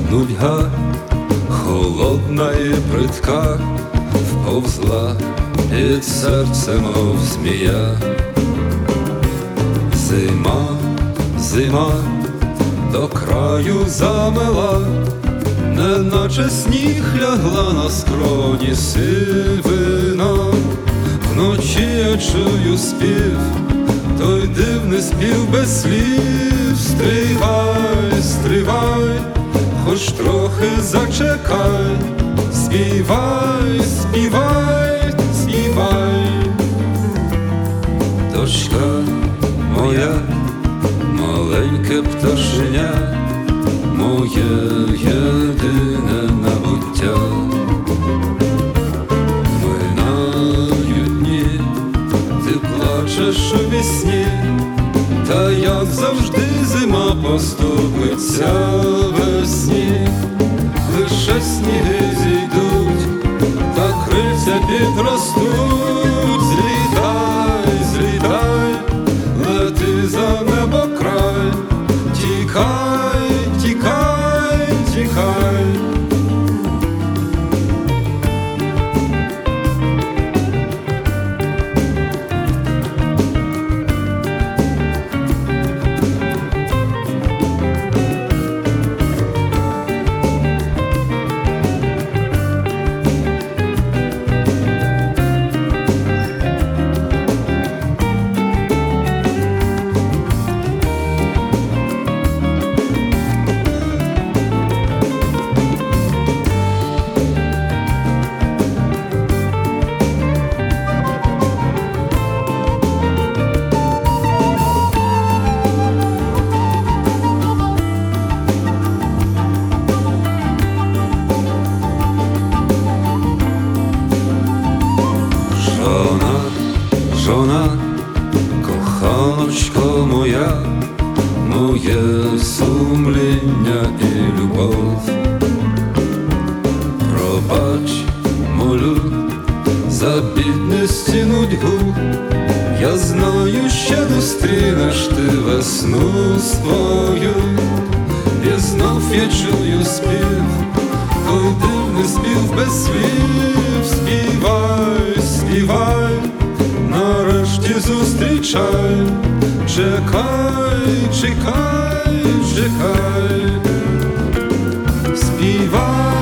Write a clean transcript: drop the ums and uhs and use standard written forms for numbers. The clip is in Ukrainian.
Нудьга холодна і бридка вповзла під серце, мов змія. Зима, зима до краю замела, неначе сніг лягла на скроні сивина. Вночі я чую спів, той дивний спів без слів. Стривай, стривай, хоч трохи зачекай, співай, співай, співай. Дочка моя, маленьке пташеня, моє єдине набуття. Минають дні, ти плачеш у вісні, та як завжди зима поступиться весні. Лише сніги зійдуть, та крильця підростуть. Злітай, злітай, лети за небокрай, тікай, тікай, тікай. Жона, коханочко моя, моє сумління і любов. Пробач, молю, за бідність і нудьгу, я знаю, ще зустрінеш ти весну свою. І знов я чую спів, той дивний спів без слів. Співай, співай, нарешті зустрічай, чекай, чекай, чекай. Співай.